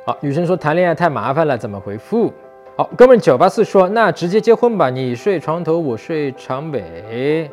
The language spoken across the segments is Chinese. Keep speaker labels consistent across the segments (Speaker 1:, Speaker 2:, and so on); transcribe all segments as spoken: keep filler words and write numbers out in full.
Speaker 1: 好，女生说谈恋爱太麻烦了，怎么回复？好，哥们九八四说那直接结婚吧，你睡床头，我睡床尾。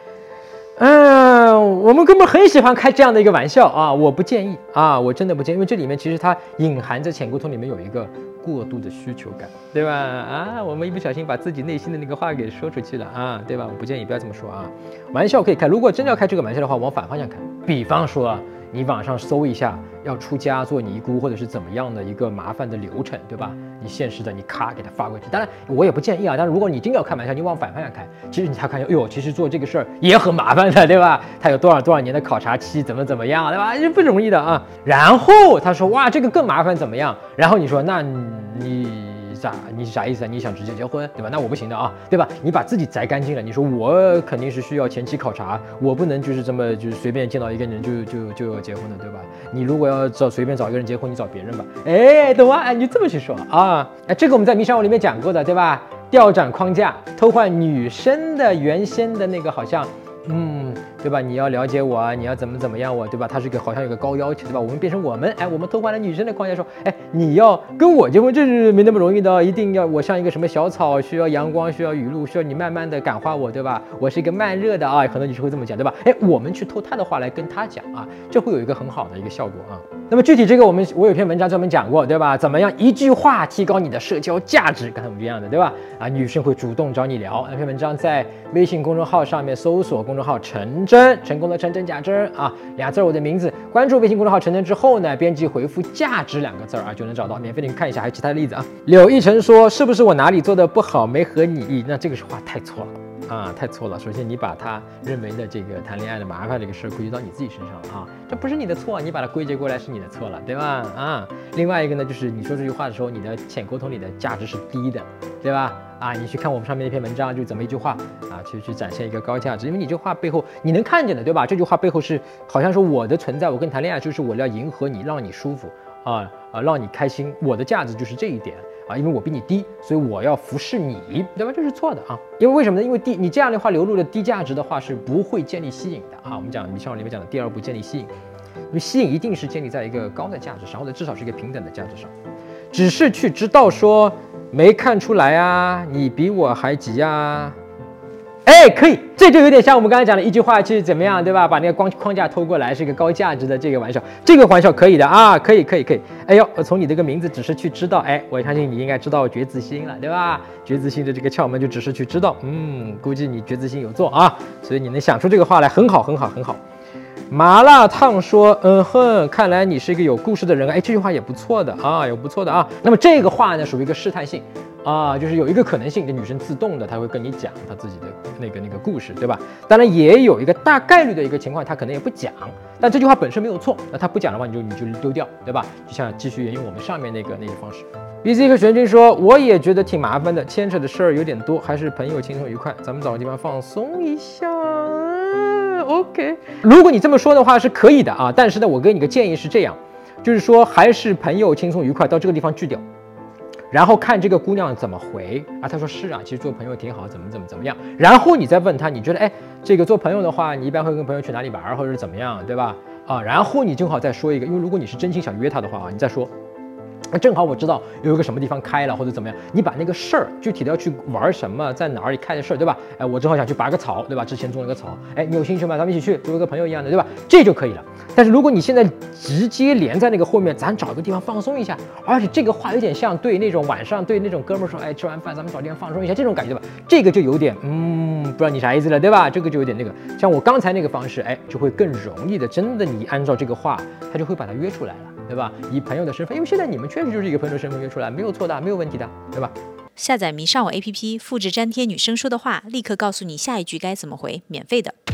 Speaker 1: 嗯，我们哥们很喜欢开这样的一个玩笑啊，我不建议啊，我真的不建议，因为这里面其实它隐含着潜沟通里面有一个过度的需求感，对吧？啊，我们一不小心把自己内心的那个话给说出去了啊，对吧？我不建议，不要这么说啊。玩笑可以开，如果真的要开这个玩笑的话，往反方向开。比方说，你网上搜一下要出家做尼姑或者是怎么样的一个麻烦的流程，对吧？你现实的你咔给它发过去。当然，我也不建议啊。但是如果你真要开玩笑，你往反方向开，其实你才看见，哎呦，其实做这个事儿也很麻烦的，对吧？他有多少多少年的考察期，怎么怎么样，对吧？不容易的啊。然后他说，哇，这个更麻烦，怎么样？然后你说，那你。啥？你是啥意思啊？你想直接结婚，对吧？那我不行的啊，对吧？你把自己摘干净了，你说我肯定是需要前期考察，我不能就是这么就是随便见到一个人就就就要结婚的，对吧？你如果要找随便找一个人结婚，你找别人吧。哎，懂吗？哎，你这么去说啊？哎，这个我们在迷山文里面讲过的，对吧？调转框架，偷换女生的原先的那个好像。嗯，对吧？你要了解我啊，你要怎么怎么样我，对吧？他是个好像有个高要求，对吧？我们变成我们，哎，我们偷换了女生的框架说，哎，你要跟我结婚，这是没那么容易的，一定要我像一个什么小草，需要阳光，需要雨露，需要你慢慢的感化我，对吧？我是一个慢热的啊，很多女生会这么讲，对吧？哎，我们去偷他的话来跟他讲啊，这会有一个很好的一个效果啊。那么具体这个我们我有篇文章专门讲过，对吧？怎么样一句话提高你的社交价值？刚才我们这样的，对吧？啊，女生会主动找你聊。那篇文章在微信公众号上面搜索公众号陈真，成功的陈真假真啊，俩字我的名字。关注微信公众号陈真之后呢，编辑回复价值两个字啊，就能找到，免费的你看一下。还有其他的例子啊。柳一晨说，是不是我哪里做的不好，没合你意？那这个是话太错了。啊，太错了！首先，你把他认为的这个谈恋爱的麻烦这个事归结到你自己身上了啊，这不是你的错，你把它归结过来是你的错了，对吧？啊，另外一个呢，就是你说这句话的时候，你的潜沟通里的价值是低的，对吧？啊，你去看我们上面那篇文章，就怎么一句话啊，去去展现一个高价值，因为你这话背后你能看见的，对吧？这句话背后是好像说我的存在，我跟你谈恋爱就是我要迎合你，让你舒服啊啊，让你开心，我的价值就是这一点。啊，因为我比你低，所以我要服侍你，对吧？这是错的啊！因为为什么呢？因为低，你这样的话流露的低价值的话是不会建立吸引的啊。我们讲迷上里面讲的第二步建立吸引，因为吸引一定是建立在一个高的价值上，或者至少是一个平等的价值上。只是去知道说没看出来啊，你比我还急啊。哎，可以，这就有点像我们刚才讲的一句话去怎么样，对吧？把那个框框架偷过来，是一个高价值的这个玩笑，这个玩笑可以的啊，可以，可以，可以。哎呦，我从你这个名字只是去知道，哎，我相信你应该知道觉自心了，对吧？觉自心的这个窍门就只是去知道，嗯，估计你觉自心有做啊，所以你能想出这个话来，很好，很好，很好。麻辣烫说，嗯哼，看来你是一个有故事的人，哎，这句话也不错的啊，有不错的啊。那么这个话呢，属于一个试探性。啊，就是有一个可能性，这女生自动的，她会跟你讲她自己的那个那个故事，对吧？当然也有一个大概率的一个情况，她可能也不讲，但这句话本身没有错，那她不讲的话，你就你就丢掉，对吧？就像继续沿用我们上面那个那个方式。B C 和玄君说，我也觉得挺麻烦的，牵扯的事儿有点多，还是朋友轻松愉快，咱们找个地方放松一下。OK， 如果你这么说的话是可以的啊，但是呢，我给你个建议是这样，就是说还是朋友轻松愉快，到这个地方去掉。然后看这个姑娘怎么回啊？她说是啊，其实做朋友挺好，怎么怎么怎么样。然后你再问她，你觉得哎，这个做朋友的话，你一般会跟朋友去哪里玩，或者是怎么样，对吧？啊，然后你正好再说一个，因为如果你是真心想约她的话啊，你再说。正好我知道有一个什么地方开了或者怎么样，你把那个事儿具体的要去玩什么，在哪里开的事儿，对吧？哎，我正好想去拔个草，对吧？之前种了个草，哎，你有兴趣吗？咱们一起去，做一个朋友一样的，对吧？这就可以了。但是如果你现在直接连在那个后面，咱找个地方放松一下，而且这个话有点像对那种晚上对那种哥们儿说，哎，吃完饭咱们找地方放松一下这种感觉，对吧？这个就有点，嗯，不知道你啥意思了，对吧？这个就有点那个，像我刚才那个方式，哎，就会更容易的，真的你按照这个话，他就会把它约出来了。对吧？以朋友的身份，因为现在你们确实就是一个朋友的身份约出来，没有错的，没有问题的，对吧？
Speaker 2: 下载迷上我 A P P， 复制粘贴女生说的话，立刻告诉你下一句该怎么回，免费的。